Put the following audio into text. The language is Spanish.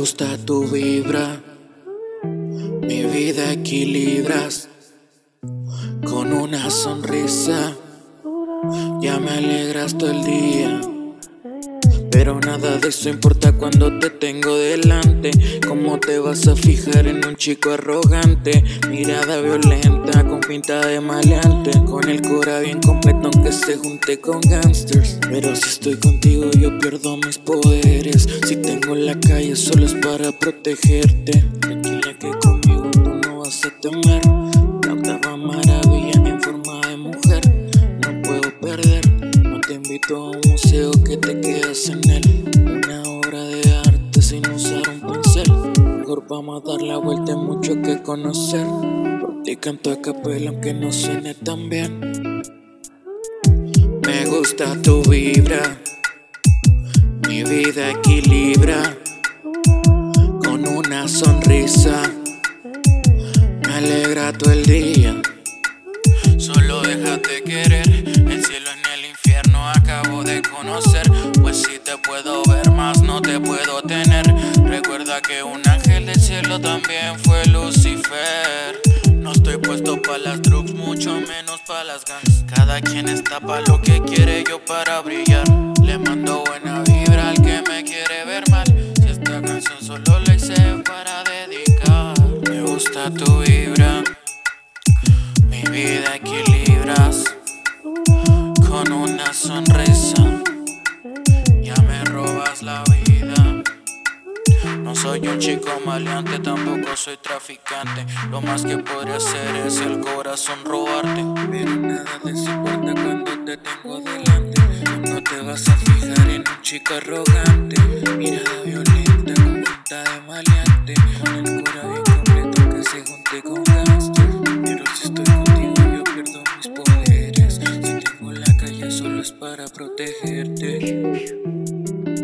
gusta tu vibra, mi vida equilibras con una sonrisa. Ya me alegras todo el día, pero nada de eso importa cuando te tengo delante. ¿Cómo te vas a fijar en un chico arrogante? Mirada violenta con pinta de maleante, con el cora bien completo aunque se junte con gangsters. Pero si estoy contigo yo pierdo mis poderes. Si tengo la calle solo es para protegerte. Tranquila que conmigo tú no vas a temer. La octava maravilla en forma de mujer. No puedo perder. Te invito a un museo que te quedas en él. Una obra de arte sin usar un pincel. Mejor vamos a dar la vuelta, hay mucho que conocer. Por ti canto a capela aunque no suene tan bien. Me gusta tu vibra, mi vida equilibra con una sonrisa. Me alegra todo el día. Solo déjate querer. El cielo en el infierno acabo de conocer. Pues si te puedo ver más no te puedo tener. Recuerda que un ángel del cielo también fue Lucifer. No estoy puesto pa' las drugs, mucho menos pa' las gangs. Cada quien está pa' lo que quiere, yo para brillar. Le mando buena vibra al que me quiere ver mal. Si esta canción solo la hice para dedicar. Me gusta tu vibra, mi vida equilibras con una sonrisa. Ya me robas la vida. No soy un chico maleante, tampoco soy traficante. Lo más que podría hacer es el corazón robarte. Pero nada de eso importa cuando te tengo delante. No te vas a fijar en un chico arrogante. Mirada violenta con pinta de maleante, con el cora bien completo que se junte con gangsters. Pero si estoy contigo yo pierdo mis poderes. Si tengo la calle solo es para protegerte.